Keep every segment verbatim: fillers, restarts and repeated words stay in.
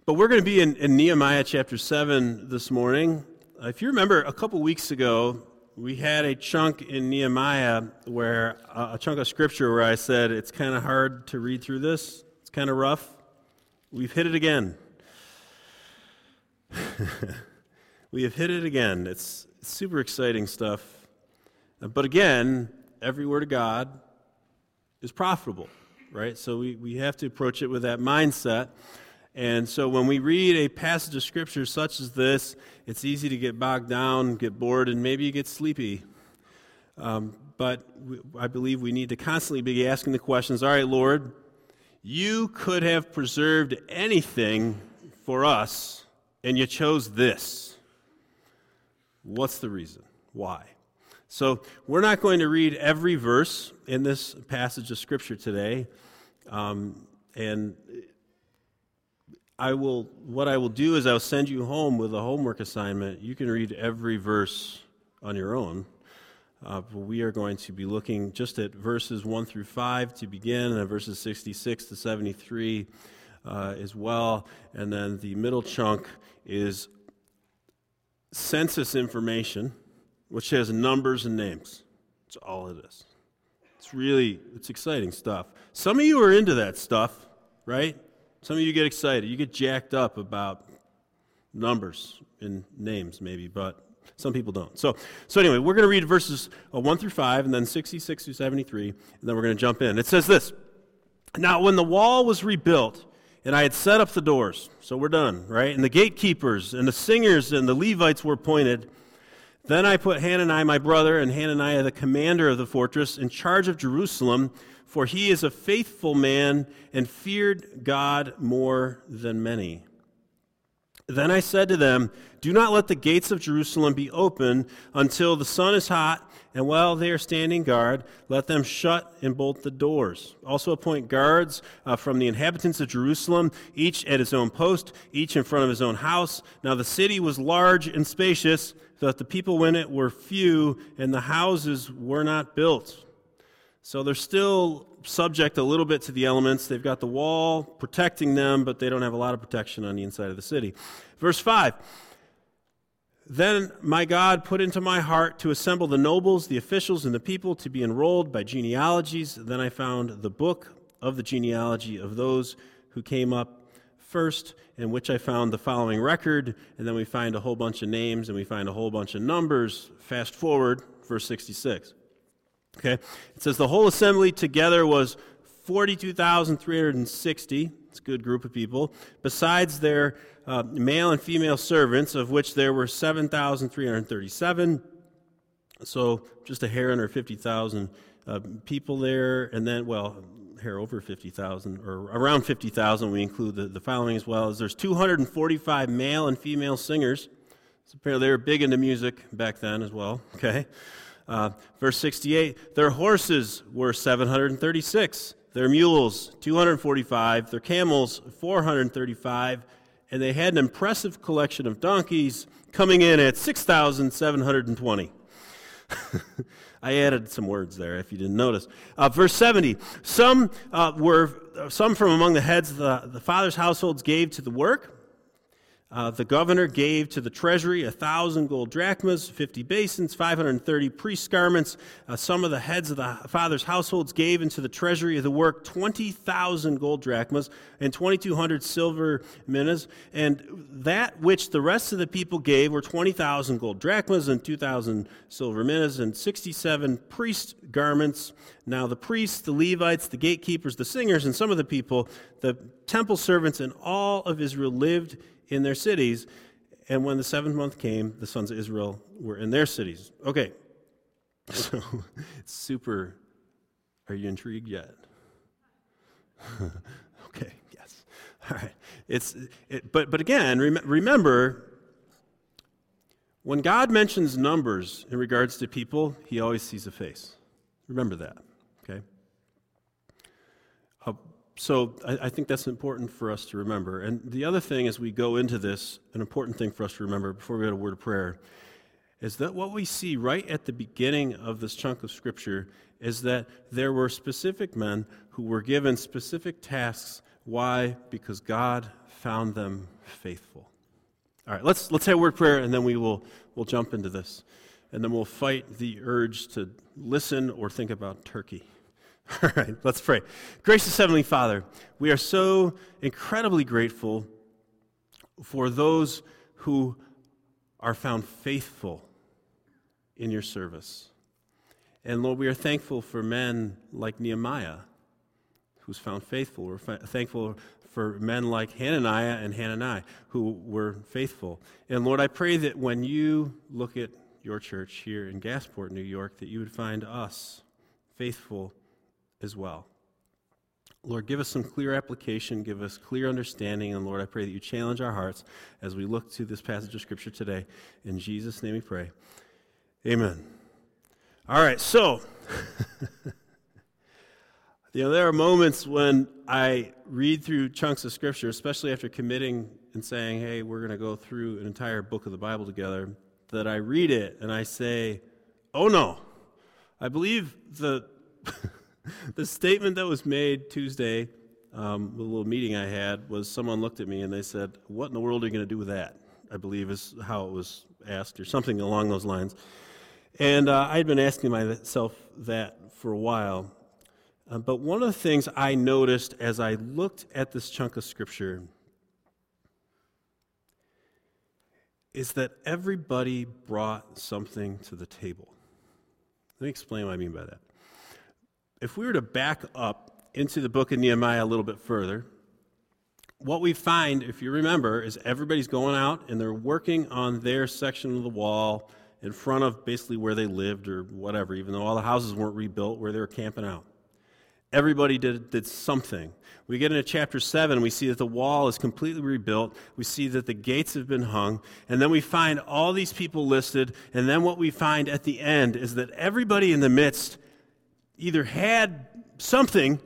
But we're going to be in, in Nehemiah chapter seven this morning. Uh, if you remember, a couple weeks ago, we had a chunk in Nehemiah where, uh, a chunk of scripture where I said it's kind of hard to read through this. It's kind of rough. We've hit it again. We have hit it again. It's super exciting stuff. But again, every word of God is profitable, right? So we, we have to approach it with that mindset. And so when we read a passage of Scripture such as this, it's easy to get bogged down, get bored, and maybe you get sleepy. Um, but we, I believe we need to constantly be asking the questions, all right, Lord, you could have preserved anything for us, and you chose this. What's the reason? Why? So we're not going to read every verse in this passage of Scripture today, um, and I will. What I will do is I'll send you home with a homework assignment. You can read every verse on your own. Uh, but we are going to be looking just at verses one through five to begin, and then verses sixty-six to seventy-three uh, as well. And then the middle chunk is census information, which has numbers and names. That's all it is. It's really, it's exciting stuff. Some of you are into that stuff, right? Some of you get excited. You get jacked up about numbers and names maybe, but some people don't. So so anyway, we're going to read verses uh, one through five, and then sixty-six through seventy-three, and then we're going to jump in. It says this: Now when the wall was rebuilt, and I had set up the doors, so we're done, right? And the gatekeepers and the singers and the Levites were appointed, then I put Hananiah my brother and Hananiah the commander of the fortress in charge of Jerusalem, for he is a faithful man and feared God more than many. Then I said to them, do not let the gates of Jerusalem be open until the sun is hot, and while they are standing guard, let them shut and bolt the doors. Also appoint guards uh, from the inhabitants of Jerusalem, each at his own post, each in front of his own house. Now the city was large and spacious, so that the people in it were few, and the houses were not built. So they're still subject a little bit to the elements. They've got the wall protecting them, but they don't have a lot of protection on the inside of the city. Verse five, then my God put into my heart to assemble the nobles, the officials, and the people to be enrolled by genealogies. Then I found the book of the genealogy of those who came up first, in which I found the following record, and then we find a whole bunch of names, and we find a whole bunch of numbers. Fast forward, verse sixty-six. Okay, it says the whole assembly together was forty-two thousand three hundred sixty. It's a good group of people. Besides their uh, male and female servants, of which there were seven thousand three hundred thirty-seven. So just a hair under fifty thousand uh, people there. And then, well, hair over fifty thousand, or around fifty thousand. We include the, the following as well. As there's two hundred forty-five male and female singers. So apparently they were big into music back then as well. Okay. Uh, verse sixty-eight, their horses were seven hundred thirty-six, their mules two hundred forty-five, their camels four hundred thirty-five, and they had an impressive collection of donkeys coming in at six thousand seven hundred twenty. I added some words there if you didn't notice. Uh, verse seventy, some uh, were some from among the heads of the, the fathers' households gave to the work. Uh, the governor gave to the treasury a thousand gold drachmas, fifty basins, five hundred thirty priest garments. Uh, some of the heads of the fathers' households gave into the treasury of the work twenty thousand gold drachmas and twenty-two hundred silver minas. And that which the rest of the people gave were twenty thousand gold drachmas and two thousand silver minas and sixty-seven priest garments. Now the priests, the Levites, the gatekeepers, the singers, and some of the people, the temple servants, and all of Israel lived in their cities, and when the seventh month came, the sons of Israel were in their cities. Okay, so it's super, are you intrigued yet? Okay, yes. All right. It's, it, but, but again, rem- remember, when God mentions numbers in regards to people, he always sees a face. Remember that, okay? Uh, So I, I think that's important for us to remember. And the other thing as we go into this, an important thing for us to remember before we go to a word of prayer, is that what we see right at the beginning of this chunk of Scripture is that there were specific men who were given specific tasks Why? Because God found them faithful. All right, let's let's have a word of prayer, and then we will we'll jump into this. And then we'll fight the urge to listen or think about turkey. All right, let's pray. Gracious Heavenly Father, we are so incredibly grateful for those who are found faithful in your service. And Lord, we are thankful for men like Nehemiah, who's found faithful. We're fa- thankful for men like Hananiah and Hanani, who were faithful. And Lord, I pray that when you look at your church here in Gasport, New York, that you would find us faithful as well. Lord, give us some clear application, give us clear understanding, and Lord, I pray that you challenge our hearts as we look to this passage of Scripture today. In Jesus' name we pray. Amen. All right, so, you know, there are moments when I read through chunks of Scripture, especially after committing and saying, hey, we're going to go through an entire book of the Bible together, that I read it and I say, oh no, I believe the the statement that was made Tuesday, um, the little meeting I had, was someone looked at me and they said, what in the world are you going to do with that? I believe is how it was asked, or something along those lines. And uh, I had been asking myself that for a while. Uh, but one of the things I noticed as I looked at this chunk of Scripture is that everybody brought something to the table. Let me explain what I mean by that. If we were to back up into the book of Nehemiah a little bit further, what we find, if you remember, is everybody's going out and they're working on their section of the wall in front of basically where they lived or whatever, even though all the houses weren't rebuilt, where they were camping out. Everybody did, did something. We get into chapter seven, we see that the wall is completely rebuilt. We see that the gates have been hung. And then we find all these people listed. And then what we find at the end is that everybody in the midst either had something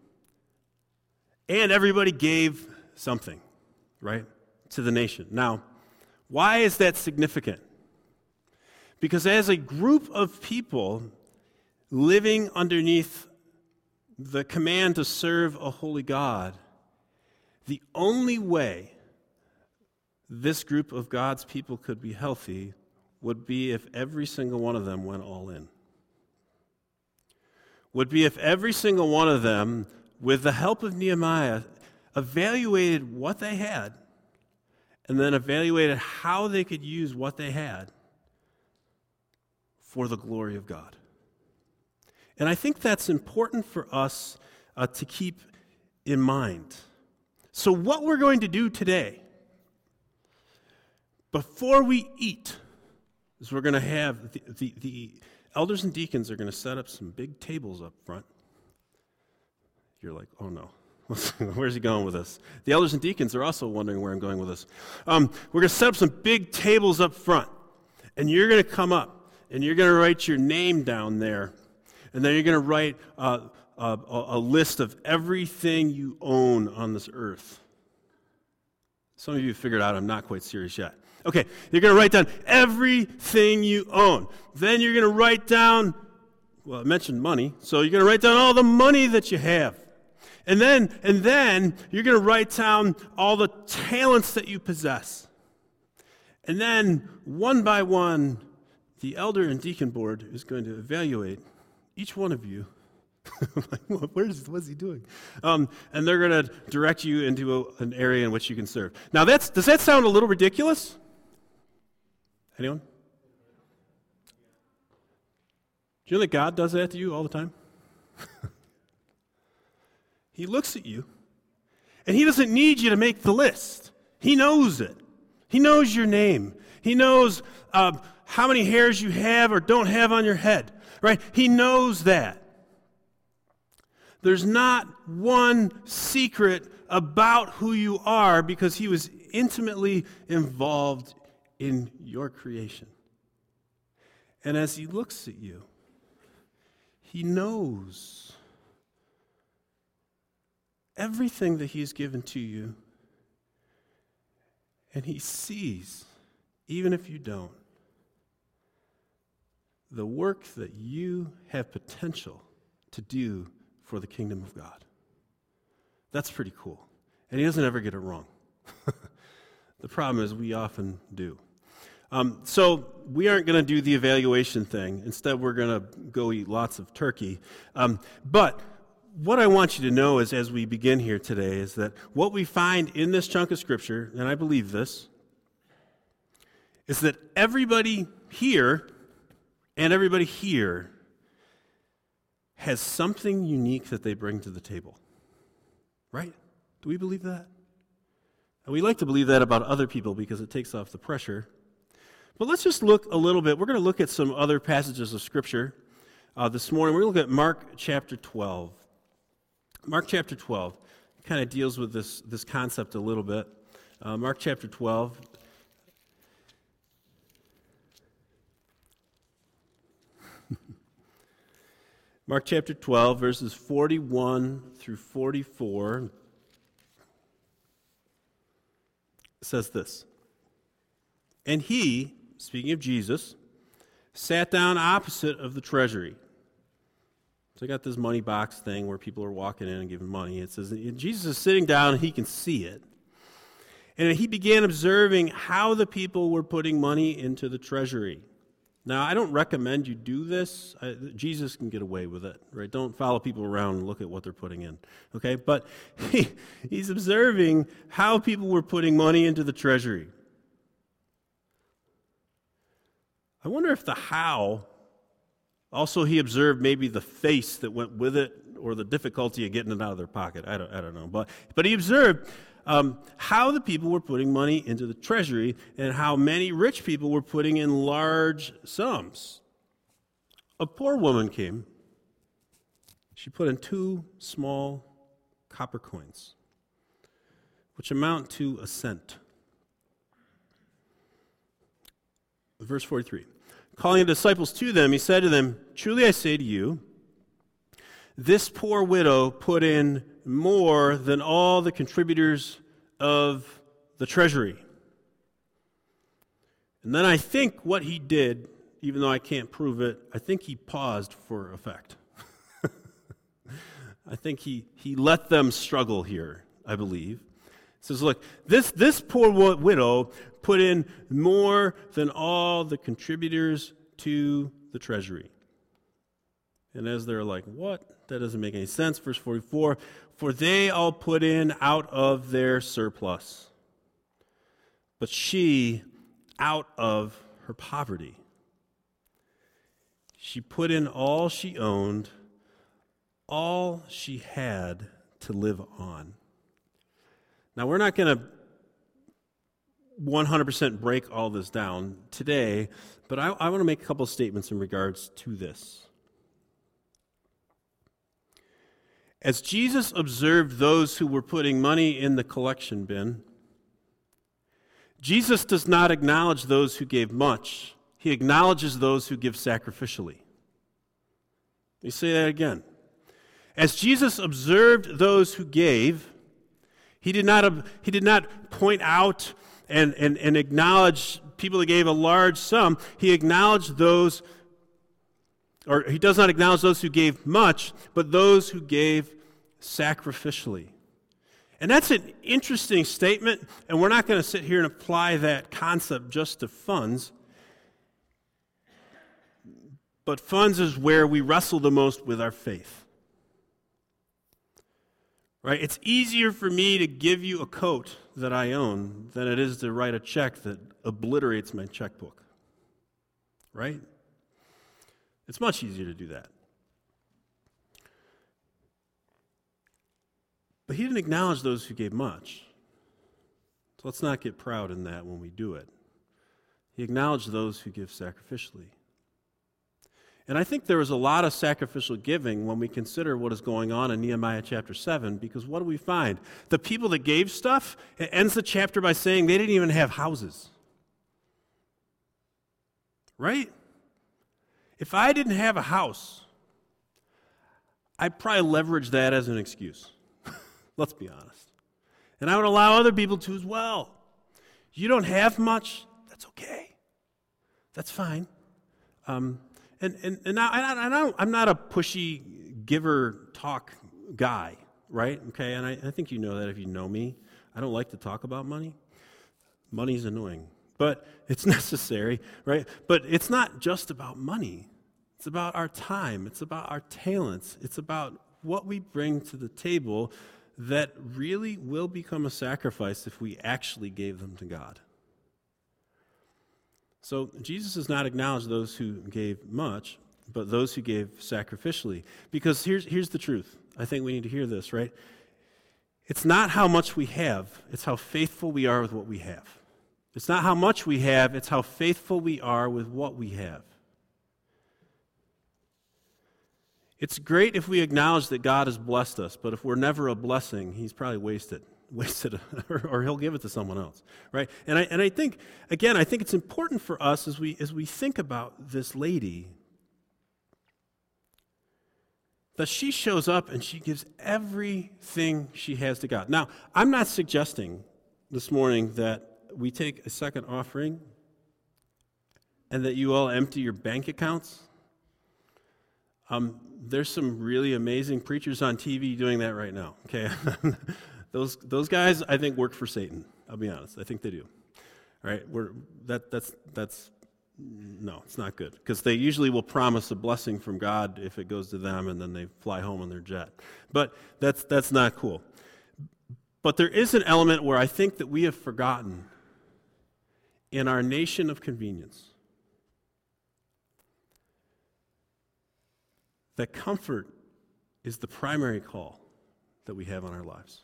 and everybody gave something, right, to the nation. Now, why is that significant? Because as a group of people living underneath the command to serve a holy God, the only way this group of God's people could be healthy would be if every single one of them went all in. Would be if every single one of them, with the help of Nehemiah, evaluated what they had and then evaluated how they could use what they had for the glory of God. And I think that's important for us uh, to keep in mind. So what we're going to do today, before we eat, is we're going to have the, the, the elders and deacons are going to set up some big tables up front. You're like, oh no, where's he going with this? The elders and deacons are also wondering where I'm going with this. Um, we're going to set up some big tables up front, and you're going to come up, and you're going to write your name down there. And then you're going to write uh, a, a list of everything you own on this earth. Some of you figured out I'm not quite serious yet. Okay, you're going to write down everything you own. Then you're going to write down, well, I mentioned money, so you're going to write down all the money that you have. And then, and then you're going to write down all the talents that you possess. And then, one by one, the elder and deacon board is going to evaluate each one of you. like, where's, what's he doing? Um, and they're going to direct you into a, an area in which you can serve. Now, that's does that sound a little ridiculous? Anyone? Do you know that God does that to you all the time? He looks at you, and he doesn't need you to make the list. He knows it. He knows your name. He knows uh, how many hairs you have or don't have on your head. Right? He knows that. There's not one secret about who you are because he was intimately involved in your creation. And as he looks at you, he knows everything that he's given to you. And he sees, even if you don't, the work that you have potential to do for the kingdom of God. That's pretty cool. and he doesn't ever get it wrong. The problem is we often do. Um, so we aren't going to do the evaluation thing. Instead, we're going to go eat lots of turkey. Um, but what I want you to know is, as we begin here today, is that what we find in this chunk of Scripture, and I believe this, is that everybody here and everybody here has something unique that they bring to the table. Right? Do we believe that? And we like to believe that about other people because it takes off the pressure. But let's just look a little bit. We're going to look at some other passages of Scripture uh, this morning. We're going to look at Mark chapter twelve. Mark chapter twelve kind of deals with this, this concept a little bit. Uh, Mark chapter twelve. Mark chapter twelve, verses forty-one through forty-four, says this. And he, speaking of Jesus, sat down opposite of the treasury. So I got this money box thing where people are walking in and giving money. It says, Jesus is sitting down and he can see it. And he began observing how the people were putting money into the treasury. Now, I don't recommend you do this. I, Jesus can get away with it, right? Don't follow people around and look at what they're putting in, okay? But he, he's observing how people were putting money into the treasury. I wonder if the how, also he observed maybe the face that went with it or the difficulty of getting it out of their pocket. I don't, I don't know. But, but he observed Um, how the people were putting money into the treasury and how many rich people were putting in large sums. A poor woman came. She put in two small copper coins, which amount to a cent. Verse forty-three. Calling the disciples to them, he said to them, "Truly I say to you, this poor widow put in more than all the contributors of the treasury." And then I think what he did, even though I can't prove it, I think he paused for effect. I think he, he let them struggle here, I believe. He says, look, this, this poor widow put in more than all the contributors to the treasury. And as they're like, what? That doesn't make any sense. Verse forty-four, for they all put in out of their surplus, but she out of her poverty. She put in all she owned, all she had to live on. Now, we're not going to one hundred percent break all this down today, but I, I want to make a couple of statements in regards to this. As Jesus observed those who were putting money in the collection bin, Jesus does not acknowledge those who gave much. He acknowledges those who give sacrificially. Let me say that again. As Jesus observed those who gave, he did not, he did not point out and, and, and acknowledge people that gave a large sum. He acknowledged those, or he does not acknowledge those who gave much, but those who gave sacrificially. And that's an interesting statement, and we're not going to sit here and apply that concept just to funds. But funds is where we wrestle the most with our faith. Right? It's easier for me to give you a coat that I own than it is to write a check that obliterates my checkbook. Right? It's much easier to do that. But he didn't acknowledge those who gave much. So let's not get proud in that when we do it. He acknowledged those who give sacrificially. And I think there was a lot of sacrificial giving when we consider what is going on in Nehemiah chapter seven, because what do we find? The people that gave stuff, it ends the chapter by saying they didn't even have houses. Right? If I didn't have a house, I'd probably leverage that as an excuse. Let's be honest. And I would allow other people to as well. You don't have much? That's okay. That's fine. Um, and and, and, I, and I don't, I'm not a pushy giver talk guy, right? Okay, and I, I think you know that if you know me. I don't like to talk about money. Money's annoying, but it's necessary, right? But it's not just about money. It's about our time. It's about our talents. It's about what we bring to the table that really will become a sacrifice if we actually gave them to God. So Jesus does not acknowledge those who gave much, but those who gave sacrificially. Because here's, here's the truth. I think we need to hear this, right? It's not how much we have, it's how faithful we are with what we have. It's not how much we have, it's how faithful we are with what we have. It's great if we acknowledge that God has blessed us, but if we're never a blessing, he's probably wasted, wasted, or, or he'll give it to someone else, right? And I and I think, again, I think it's important for us as we as we think about this lady, that she shows up and she gives everything she has to God. Now, I'm not suggesting this morning that we take a second offering and that you all empty your bank accounts. Um, there's some really amazing preachers on T V doing that right now, okay? those those guys, I think, work for Satan. I'll be honest. I think they do. All right? We're, that, that's, that's, no, it's not good. Because they usually will promise a blessing from God if it goes to them, and then they fly home on their jet. But that's that's not cool. But there is an element where I think that we have forgotten in our nation of convenience that comfort is the primary call that we have on our lives.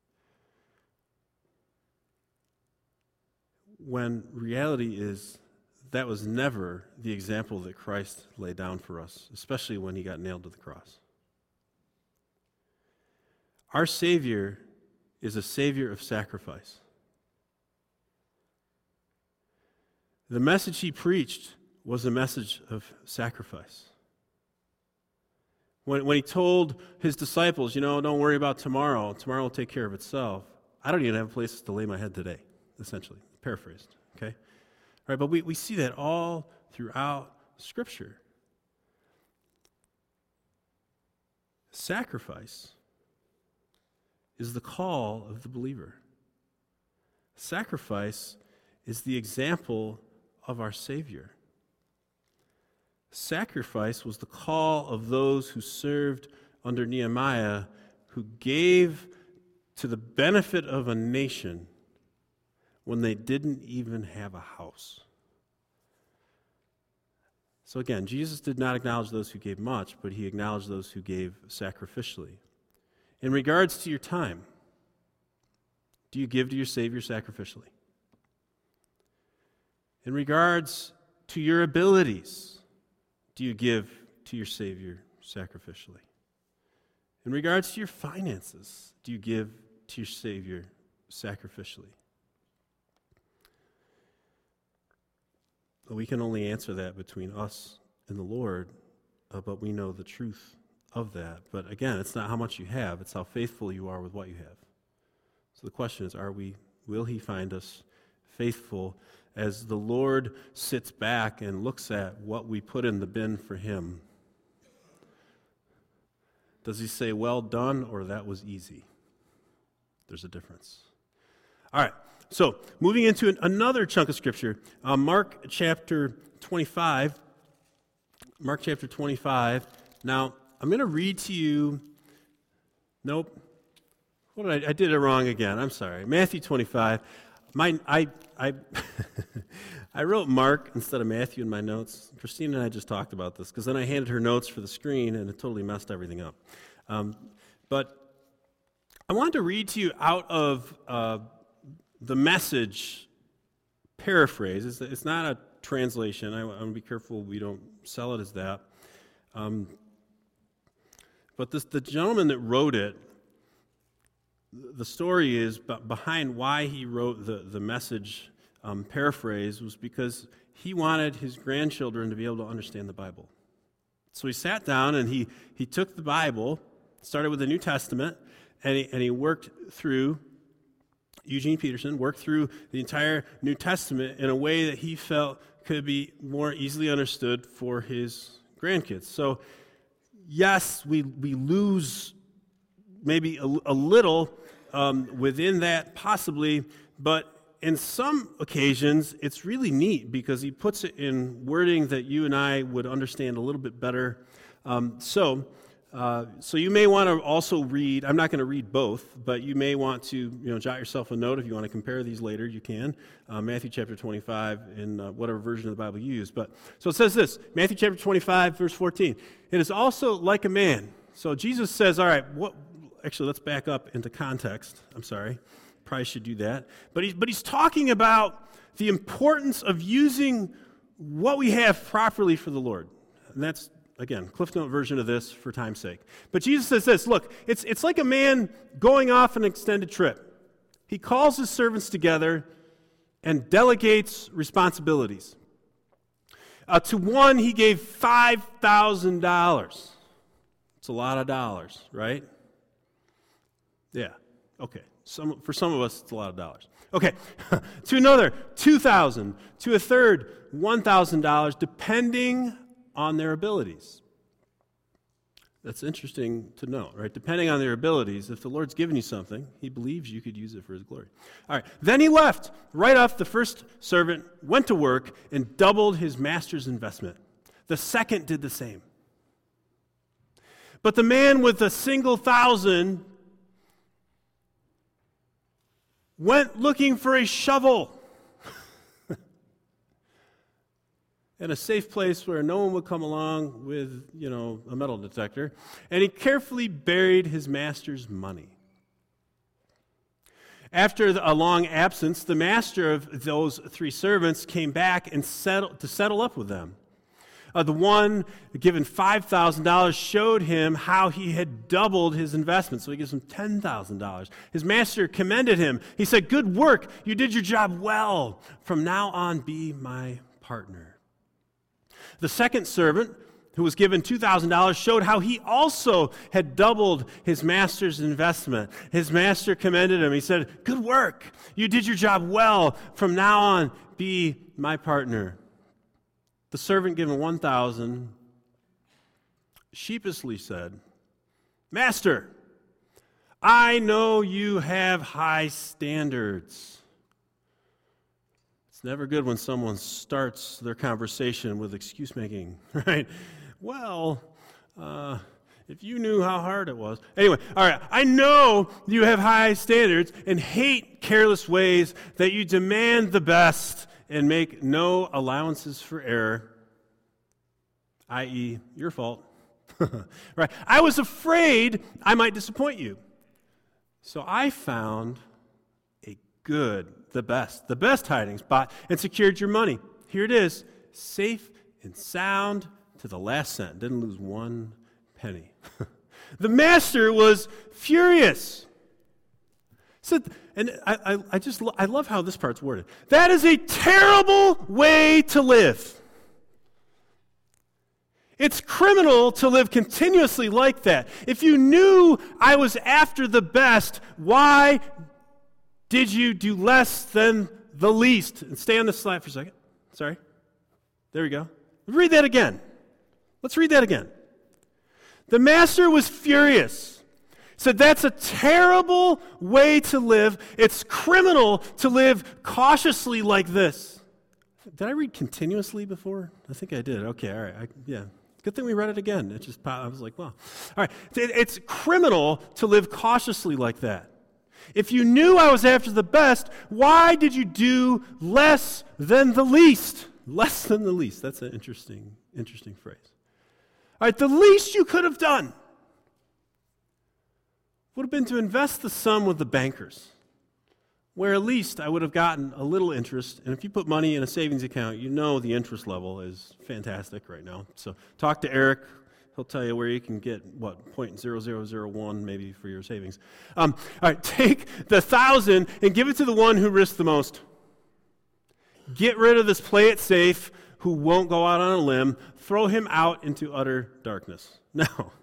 When reality is that was never the example that Christ laid down for us, especially when he got nailed to the cross. Our Savior is a Savior of sacrifice. The message he preached was a message of sacrifice. When, when he told his disciples, you know, don't worry about tomorrow. Tomorrow will take care of itself. I don't even have places to lay my head today, essentially. Paraphrased, okay? All right, but we, we see that all throughout Scripture. Sacrifice is the call of the believer. Sacrifice is the example of our Savior. Sacrifice was the call of those who served under Nehemiah, who gave to the benefit of a nation when they didn't even have a house. So again, Jesus did not acknowledge those who gave much, but he acknowledged those who gave sacrificially. In regards to your time, do you give to your Savior sacrificially? In regards to your abilities, do you give to your Savior sacrificially? In regards to your finances, do you give to your Savior sacrificially? We can only answer that between us and the Lord, uh, but we know the truth of that. But again, it's not how much you have, it's how faithful you are with what you have. So the question is, are we, will he find us faithful as the Lord sits back and looks at what we put in the bin for him? Does he say, well done, or that was easy? There's a difference. All right, so moving into an, another chunk of Scripture, uh, Mark chapter twenty-five. Mark chapter twenty-five. Now, I'm going to read to you, nope, what did I, I did it wrong again, I'm sorry. Matthew twenty-five. My, I, I, I wrote Mark instead of Matthew in my notes. Christine and I just talked about this, because then I handed her notes for the screen, and it totally messed everything up. Um, but I wanted to read to you out of uh, the Message paraphrase. It's, it's not a translation. I, I want to be careful we don't sell it as that. Um, but this, the gentleman that wrote it, the story is behind why he wrote the, the Message um, paraphrase was because he wanted his grandchildren to be able to understand the Bible. So he sat down and he, he took the Bible, started with the New Testament, and he, and he worked through, Eugene Peterson worked through the entire New Testament in a way that he felt could be more easily understood for his grandkids. So yes, we, we lose maybe a, a little um, within that, possibly, but in some occasions, it's really neat because he puts it in wording that you and I would understand a little bit better. Um, so, uh, so you may want to also read. I'm not going to read both, but you may want to, you know, jot yourself a note if you want to compare these later. You can uh, Matthew chapter twenty-five in uh, whatever version of the Bible you use. But so it says this: Matthew chapter twenty-five, verse fourteen. It is also like a man. So Jesus says, all right, what? Actually, let's back up into context. I'm sorry. Probably should do that. But he's, but he's talking about the importance of using what we have properly for the Lord. And that's, again, Cliff Note version of this for time's sake. But Jesus says this, look, it's, it's like a man going off an extended trip. He calls his servants together and delegates responsibilities. Uh, to one, he gave five thousand dollars. It's a lot of dollars, right? Yeah, okay. Some, for some of us, it's a lot of dollars. Okay, to another, two thousand dollars. To a third, one thousand dollars, depending on their abilities. That's interesting to note, right? Depending on their abilities, if the Lord's given you something, he believes you could use it for his glory. All right, then he left. Right off, the first servant went to work and doubled his master's investment. The second did the same. But the man with a single thousand went looking for a shovel and a safe place where no one would come along with, you know, a metal detector, and he carefully buried his master's money. After a long absence, the master of those three servants came back and settled to settle up with them. Uh, the one given five thousand dollars showed him how he had doubled his investment, so he gives him ten thousand dollars. His master commended him. He said, "Good work. You did your job well. From now on, be my partner." The second servant, who was given two thousand dollars, showed how he also had doubled his master's investment. His master commended him. He said, "Good work. You did your job well. From now on, be my partner." The servant given one thousand dollars sheepishly said, "Master, I know you have high standards." It's never good when someone starts their conversation with excuse making, right? Well, uh, if you knew how hard it was. Anyway, all right, I know you have high standards and hate careless ways, that you demand the best and make no allowances for error, that is your fault. Right? I was afraid I might disappoint you. So I found a good, the best, the best hiding spot and secured your money. Here it is, safe and sound to the last cent. Didn't lose one penny. The master was furious. So, and I, I, I just I love how this part's worded. That is a terrible way to live. It's criminal to live continuously like that. If you knew I was after the best, why did you do less than the least? And stay on this slide for a second. Sorry. There we go. Read that again. Let's read that again. The master was furious. Said that's a terrible way to live. It's criminal to live cautiously like this. Did I read continuously before? I think I did. Okay, all right. I, yeah. Good thing we read it again. It just I was like, wow. All right. It, it's criminal to live cautiously like that. If you knew I was after the best, why did you do less than the least? Less than the least. That's an interesting, interesting phrase. All right, the least you could have done would have been to invest the sum with the bankers, where at least I would have gotten a little interest. And if you put money in a savings account, you know the interest level is fantastic right now. So talk to Eric. He'll tell you where you can get, what, zero point zero zero zero one maybe for your savings. Um, all right, take the thousand and give it to the one who risked the most. Get rid of this play it safe who won't go out on a limb. Throw him out into utter darkness. Now,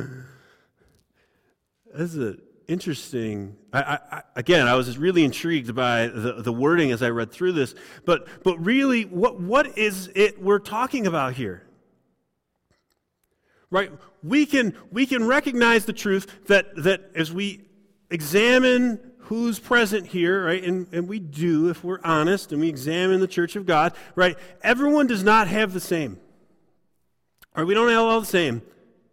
this is an interesting, I, I, again, I was just really intrigued by the, the wording as I read through this, but but really, what what is it we're talking about here? right? We can we can recognize the truth that that as we examine who's present here, right? And, and we do, if we're honest, and we examine the church of God, right? Everyone does not have the same. Or we don't have all the same.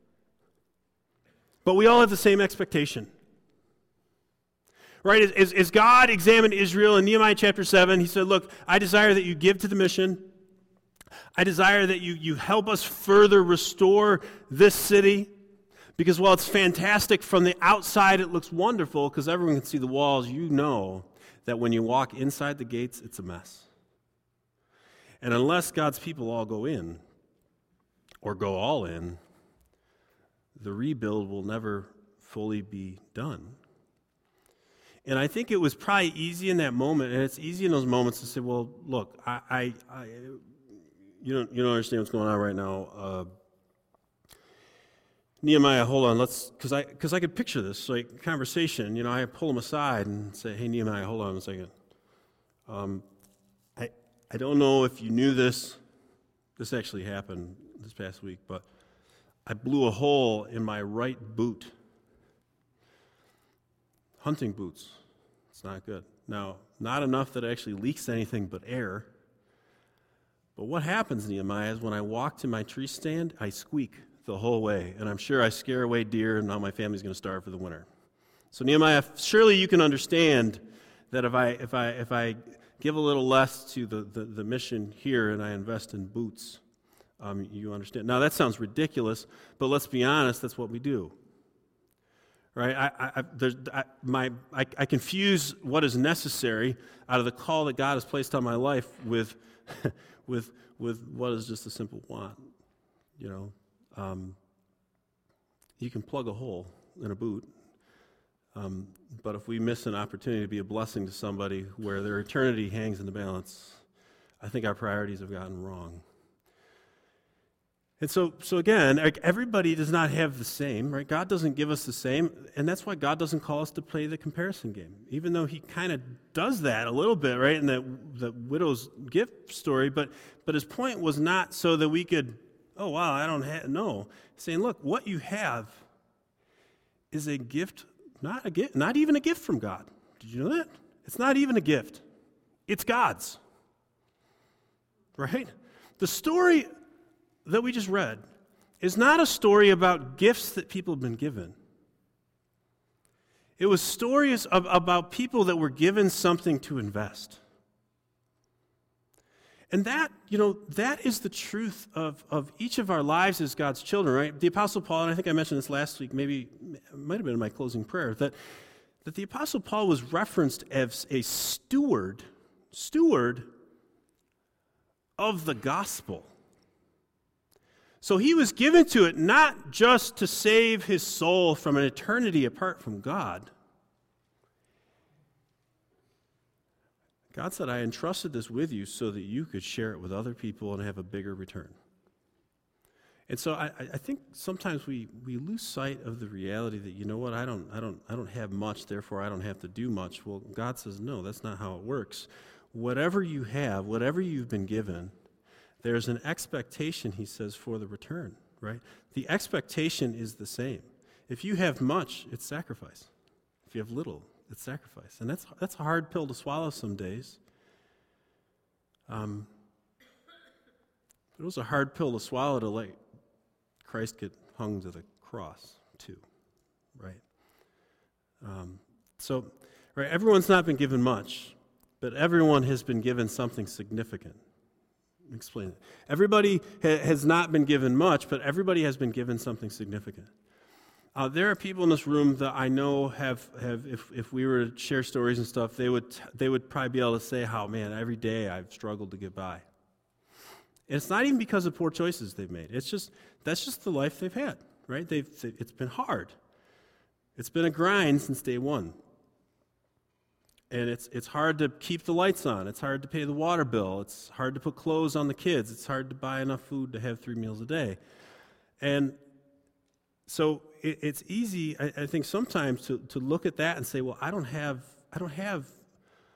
But we all have the same expectation. Right? As, as God examined Israel in Nehemiah chapter seven, he said, look, I desire that you give to the mission. I desire that you, you help us further restore this city. Because while it's fantastic from the outside, it looks wonderful because everyone can see the walls. You know that when you walk inside the gates, it's a mess. And unless God's people all go in, or go all in, the rebuild will never fully be done. And I think it was probably easy in that moment, and it's easy in those moments to say, well, look, I, I, I you don't, you don't understand what's going on right now. Uh, Nehemiah, hold on, let's, because I, because I could picture this, like, conversation. You know, I pull him aside and say, hey, Nehemiah, hold on a second. Um, I, I don't know if you knew this. This actually happened this past week, but I blew a hole in my right boot. Hunting boots. It's not good. Now, not enough that it actually leaks anything but air. But what happens, Nehemiah, is when I walk to my tree stand, I squeak the whole way, and I'm sure I scare away deer, and now my family's going to starve for the winter. So Nehemiah, surely you can understand that if I if I if I give a little less to the, the, the mission here and I invest in boots, um, you understand. Now that sounds ridiculous, but let's be honest, that's what we do. Right? I I, I, there's, I my I, I confuse what is necessary out of the call that God has placed on my life with with with what is just a simple want, you know. Um, you can plug a hole in a boot, um, but if we miss an opportunity to be a blessing to somebody where their eternity hangs in the balance, I think our priorities have gotten wrong. And so, so again, everybody does not have the same, right? God doesn't give us the same, and that's why God doesn't call us to play the comparison game, even though he kind of does that a little bit, right, in that the widow's gift story, but but his point was not so that we could, oh, wow, I don't have, no. Saying, look, what you have is a gift, not a gift, not even a gift from God. Did you know that? It's not even a gift. It's God's. Right? The story that we just read is not a story about gifts that people have been given. It was stories of, about people that were given something to invest. And that, you know, that is the truth of, of each of our lives as God's children, right? The Apostle Paul, and I think I mentioned this last week, maybe it might have been in my closing prayer, that, that the Apostle Paul was referenced as a steward, steward of the gospel. So he was given to it not just to save his soul from an eternity apart from God. God said, I entrusted this with you so that you could share it with other people and have a bigger return. And so I, I think sometimes we, we lose sight of the reality that, you know what, I don't I don't I don't have much, therefore I don't have to do much. Well, God says, no, that's not how it works. Whatever you have, whatever you've been given, there's an expectation, he says, for the return, right? The expectation is the same. If you have much, it's sacrifice. If you have little, it's sacrifice. And that's that's a hard pill to swallow some days. Um, it was a hard pill to swallow to let Christ get hung to the cross, too, right? Um, so, right, everyone's not been given much, but everyone has been given something significant. Explain it. Everybody ha- has not been given much, but everybody has been given something significant. Uh, there are people in this room that I know have, have if, if we were to share stories and stuff, they would they would probably be able to say how, man, every day I've struggled to get by. And it's not even because of poor choices they've made. It's just, that's just the life they've had, right? They've, it's been hard. It's been a grind since day one. And it's it's hard to keep the lights on. It's hard to pay the water bill. It's hard to put clothes on the kids. It's hard to buy enough food to have three meals a day. And so it, it's easy, I, I think, sometimes to, to look at that and say, well, I don't have I don't have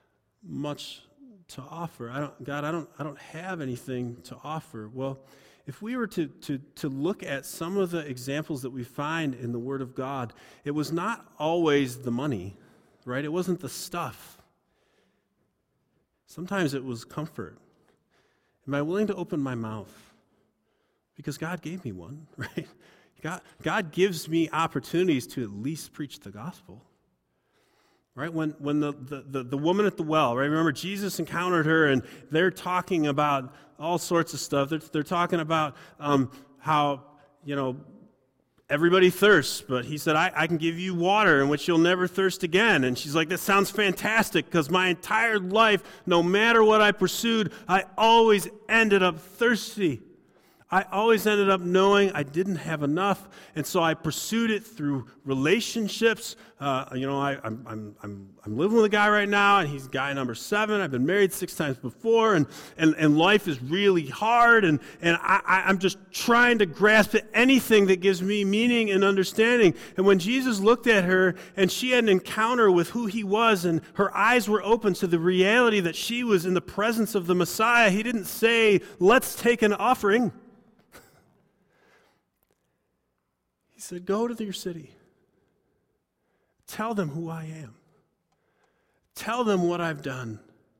much to offer. I don't God, I don't I don't have anything to offer. Well, if we were to, to, to look at some of the examples that we find in the Word of God, it was not always the money, right? It wasn't the stuff. Sometimes it was comfort. Am I willing to open my mouth? Because God gave me one, right? God, God gives me opportunities to at least preach the gospel. Right? When when the, the, the, the woman at the well, right? Remember, Jesus encountered her, and they're talking about all sorts of stuff. They're, they're talking about um, how, you know, everybody thirsts, but he said, I, I can give you water in which you'll never thirst again. And she's like, that sounds fantastic, because my entire life, no matter what I pursued, I always ended up thirsty. I always ended up knowing I didn't have enough, and so I pursued it through relationships. Uh, you know, I, I'm, I'm, I'm, I'm living with a guy right now, and he's guy number seven. I've been married six times before, and, and, and life is really hard, and, and I, I'm just trying to grasp at anything that gives me meaning and understanding. And when Jesus looked at her, and she had an encounter with who he was, and her eyes were open to the reality that she was in the presence of the Messiah, he didn't say, let's take an offering. He said, go to your city. Tell them who I am. Tell them what I've done.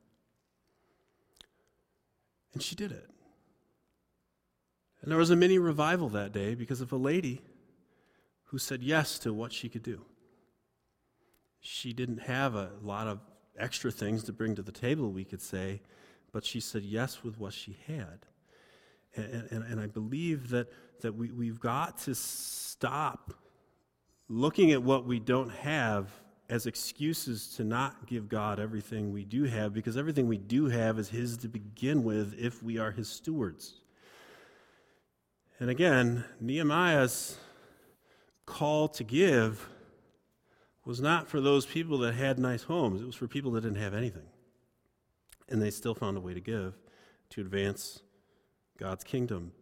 And she did it. And there was a mini revival that day because of a lady who said yes to what she could do. She didn't have a lot of extra things to bring to the table, we could say, but she said yes with what she had. And, and, and I believe that, that we, we've got to stop looking at what we don't have as excuses to not give God everything we do have, because everything we do have is his to begin with if we are his stewards. And again, Nehemiah's call to give was not for those people that had nice homes. It was for people that didn't have anything. And they still found a way to give to advance God's kingdom.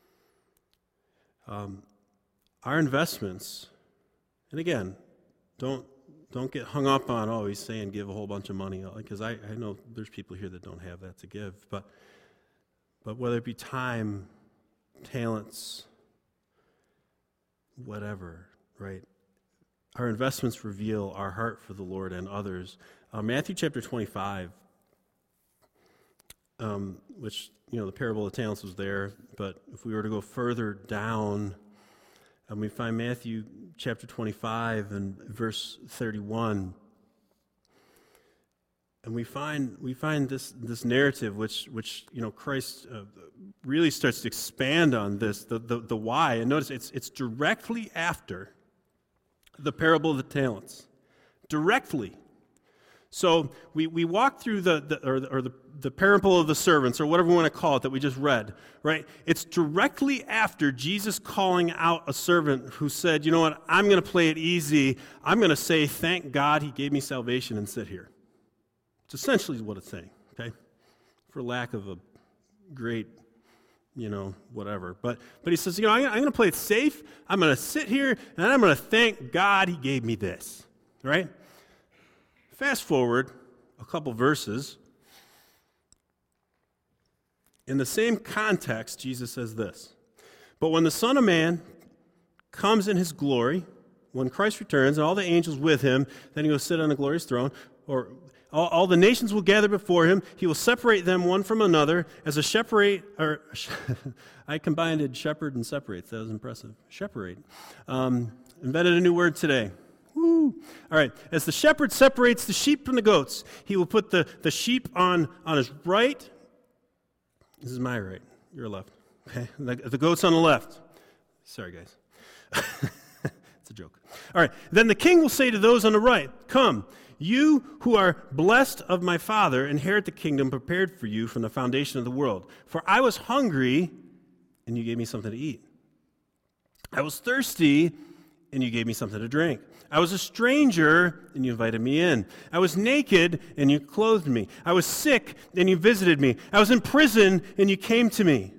Um, our investments, and again, don't don't get hung up on, oh, he's saying give a whole bunch of money, because I, I know there's people here that don't have that to give, but but whether it be time, talents, whatever, right? Our investments reveal our heart for the Lord and others. Uh, Matthew chapter twenty-five, um, which, you know, the parable of the talents was there, but if we were to go further down, um, we find Matthew chapter twenty-five and verse thirty-one, and we find we find this this narrative, which which you know Christ uh, really starts to expand on this, the, the the why. And notice it's it's directly after the parable of the talents, directly. So we, we walk through the, the or, the, or the, the parable of the servants, or whatever we want to call it, that we just read, right? It's directly after Jesus calling out a servant who said, you know what, I'm going to play it easy. I'm going to say, thank God he gave me salvation and sit here. It's essentially what it's saying, okay? For lack of a great, you know, whatever. But but he says, you know, I'm, I'm going to play it safe. I'm going to sit here, and I'm going to thank God he gave me this, right? Fast forward a couple verses. In the same context, Jesus says this, but when the Son of Man comes in his glory, when Christ returns and all the angels with him, then he will sit on a glorious throne, or all, all the nations will gather before him. He will separate them one from another as a shepherd, or I combined shepherd and separates. That was impressive. Shepherd. Um, invented a new word today. Woo. All right. As the shepherd separates the sheep from the goats, he will put the, the sheep on, on his right. This is my right. Your left. Okay. The, the goats on the left. Sorry, guys. It's a joke. All right. Then the king will say to those on the right, come, you who are blessed of my Father, inherit the kingdom prepared for you from the foundation of the world. For I was hungry, and you gave me something to eat. I was thirsty, and you gave me something to drink. I was a stranger, and you invited me in. I was naked, and you clothed me. I was sick, and you visited me. I was in prison, and you came to me.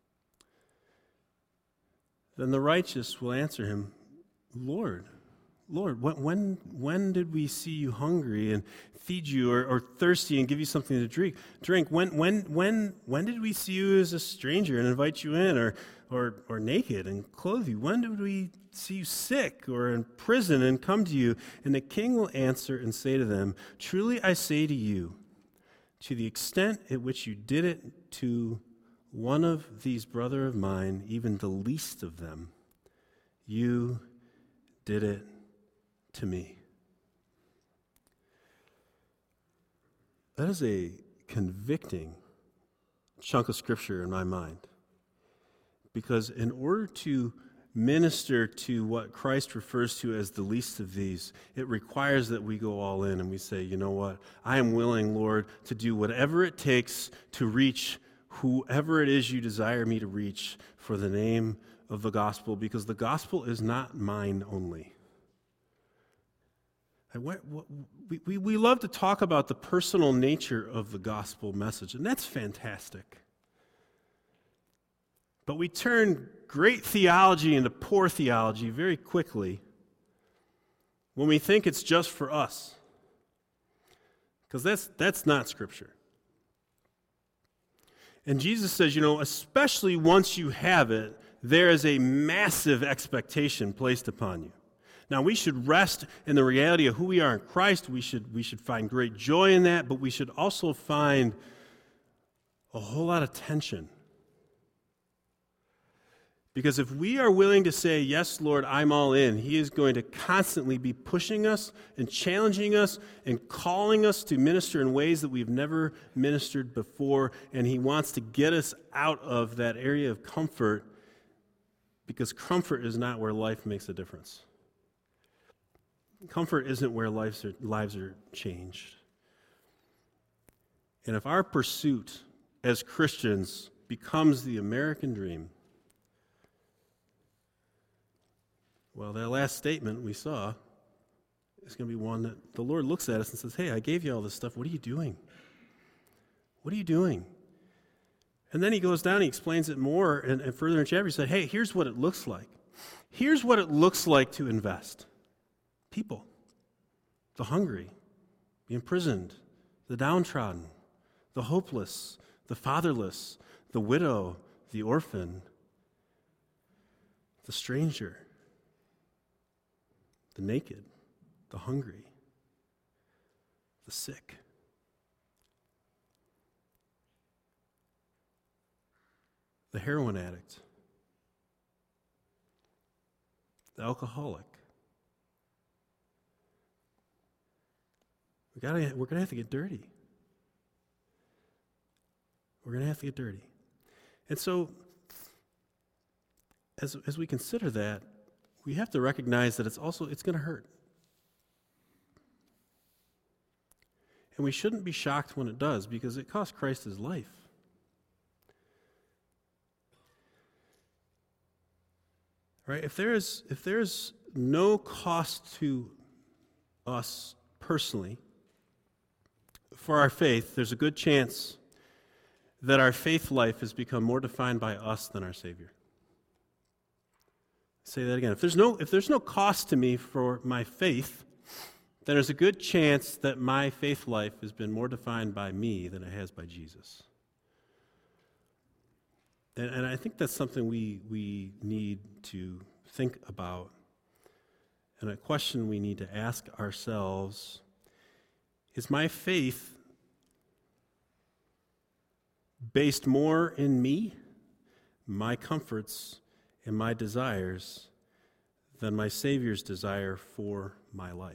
Then the righteous will answer him, Lord, Lord, when, when, when did we see you hungry and feed you, or, or thirsty and give you something to drink? Drink. When, when, when, when did we see you as a stranger and invite you in, or, or, or naked and clothe you? When did we see you sick or in prison and come to you? And the king will answer and say to them, truly I say to you, to the extent at which you did it to one of these brother of mine, even the least of them, you did it to me. That is a convicting chunk of scripture in my mind. Because in order to minister to what Christ refers to as the least of these, it requires that we go all in and we say, you know what, I am willing, Lord, to do whatever it takes to reach whoever it is you desire me to reach for the name of the gospel, because the gospel is not mine only. We, we, we love to talk about the personal nature of the gospel message, and that's fantastic. But we turn great theology into poor theology very quickly when we think it's just for us. Because that's, that's not Scripture. And Jesus says, you know, especially once you have it, there is a massive expectation placed upon you. Now, we should rest in the reality of who we are in Christ. We should, we should find great joy in that, but we should also find a whole lot of tension. Because if we are willing to say, yes, Lord, I'm all in, He is going to constantly be pushing us and challenging us and calling us to minister in ways that we've never ministered before, and He wants to get us out of that area of comfort, because comfort is not where life makes a difference. Comfort isn't where lives are, lives are changed. And if our pursuit as Christians becomes the American dream, well, that last statement we saw is going to be one that the Lord looks at us and says, hey, I gave you all this stuff. What are you doing? What are you doing? And then he goes down and he explains it more and, and further in chapter. He said, hey, here's what it looks like. Here's what it looks like to invest. People, the hungry, the imprisoned, the downtrodden, the hopeless, the fatherless, the widow, the orphan, the stranger, the naked, the hungry, the sick. The heroin addict, the alcoholic. We gotta, we're going to have to get dirty. We're going to have to get dirty. And so, as, as we consider that, we have to recognize that it's also, it's going to hurt. And we shouldn't be shocked when it does, because it cost Christ His life. Right? If there is, if there's no cost to us personally for our faith, there's a good chance that our faith life has become more defined by us than our Savior. Say that again. If there's no, if there's no cost to me for my faith, then there's a good chance that my faith life has been more defined by me than it has by Jesus. And, and I think that's something we, we need to think about, and a question we need to ask ourselves: is my faith based more in me, my comforts, and my desires than my Savior's desire for my life?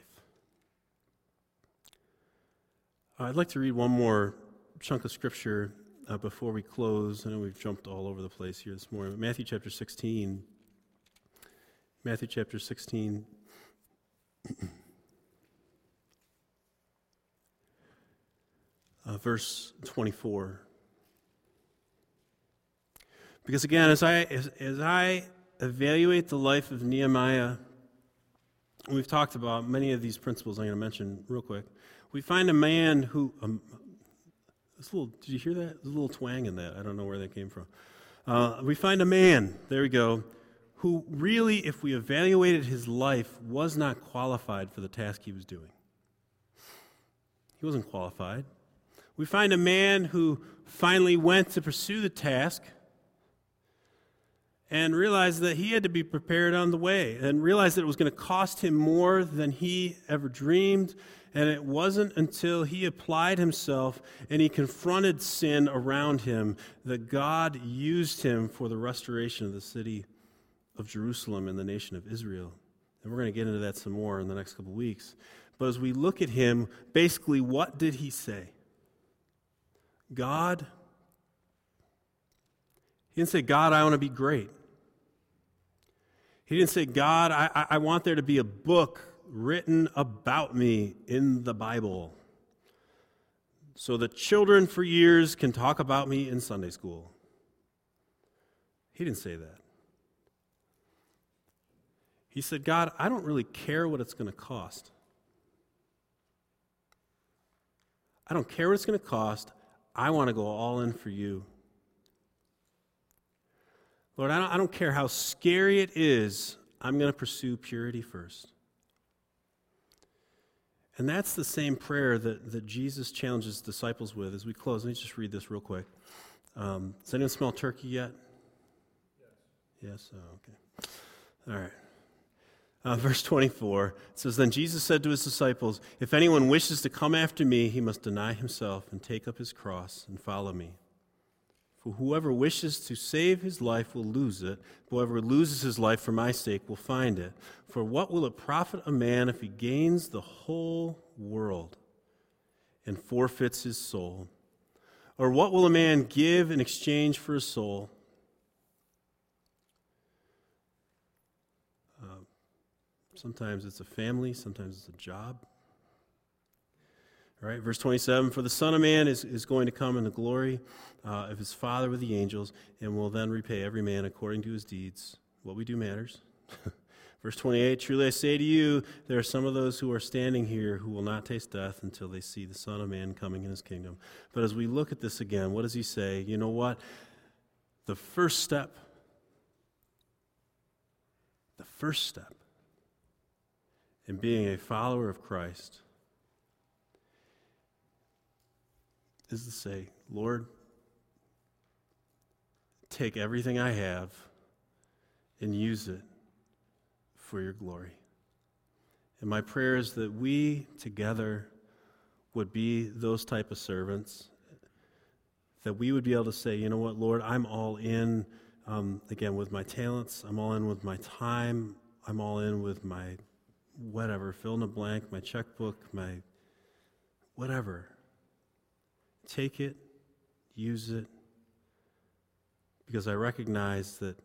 I'd like to read one more chunk of Scripture uh, before we close. I know we've jumped all over the place here this morning. Matthew chapter sixteen. Matthew chapter sixteen. uh, verse twenty-four. Because again, as I as, as I evaluate the life of Nehemiah, we've talked about many of these principles I'm going to mention real quick. We find a man who, um, this little, did you hear that? There's a little twang in that. I don't know where that came from. Uh, we find a man, there we go, who really, if we evaluated his life, was not qualified for the task he was doing. He wasn't qualified. We find a man who finally went to pursue the task and realized that he had to be prepared on the way, and realized that it was going to cost him more than he ever dreamed. And it wasn't until he applied himself and he confronted sin around him that God used him for the restoration of the city of Jerusalem and the nation of Israel. And we're going to get into that some more in the next couple of weeks. But as we look at him, basically, what did he say? God, he didn't say, God, I want to be great. He didn't say, God, I, I want there to be a book written about me in the Bible so that children for years can talk about me in Sunday school. He didn't say that. He said, God, I don't really care what it's going to cost. I don't care what it's going to cost. I want to go all in for you. Lord, I don't, I don't care how scary it is, I'm going to pursue purity first. And that's the same prayer that, that Jesus challenges disciples with as we close. Let me just read this real quick. Um, does anyone smell turkey yet? Yes. Yes? Oh, okay. All right. Uh, verse twenty-four, it says, Then Jesus said to his disciples, If anyone wishes to come after me, he must deny himself and take up his cross and follow me. For whoever wishes to save his life will lose it. Whoever loses his life for my sake will find it. For what will it profit a man if he gains the whole world and forfeits his soul? Or what will a man give in exchange for his soul? Uh, sometimes it's a family, sometimes it's a job. All right, verse twenty-seven, For the Son of Man is, is going to come in the glory uh, of his Father with the angels, and will then repay every man according to his deeds. What we do matters. Verse twenty-eight, Truly I say to you, there are some of those who are standing here who will not taste death until they see the Son of Man coming in his kingdom. But as we look at this again, what does he say? You know what? The first step, the first step in being a follower of Christ is to say, Lord, take everything I have and use it for your glory. And my prayer is that we together would be those type of servants, that we would be able to say, you know what, Lord, I'm all in, um, again, with my talents. I'm all in with my time. I'm all in with my whatever, fill in the blank, my checkbook, my whatever. Take it, use it, because I recognize that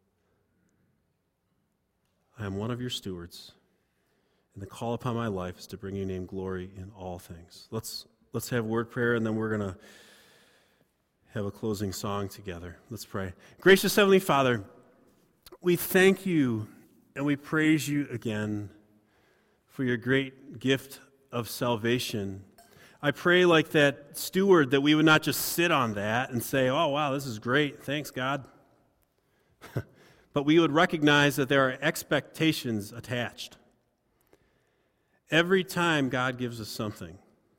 I am one of your stewards, and the call upon my life is to bring your name glory in all things. Let's let's have word prayer, and then we're going to have a closing song together. Let's pray. Gracious Heavenly Father, we thank you and we praise you again for your great gift of salvation. I pray like that steward that we would not just sit on that and say, oh, wow, this is great. Thanks, God. But we would recognize that there are expectations attached. Every time God gives us something,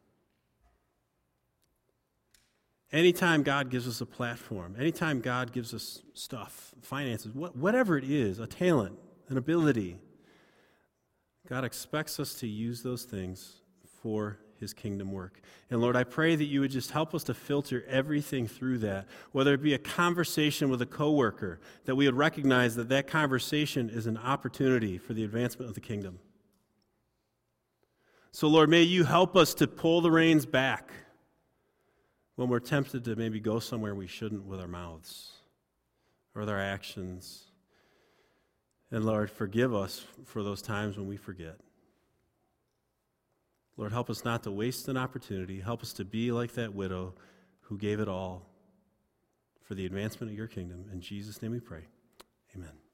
anytime God gives us a platform, anytime God gives us stuff, finances, whatever it is, a talent, an ability, God expects us to use those things for his kingdom work. And Lord, I pray that you would just help us to filter everything through that, whether it be a conversation with a coworker, that we would recognize that that conversation is an opportunity for the advancement of the kingdom. So Lord, may you help us to pull the reins back when we're tempted to maybe go somewhere we shouldn't with our mouths or with our actions. And Lord, forgive us for those times when we forget. Lord, help us not to waste an opportunity. Help us to be like that widow who gave it all for the advancement of your kingdom. In Jesus' name we pray. Amen.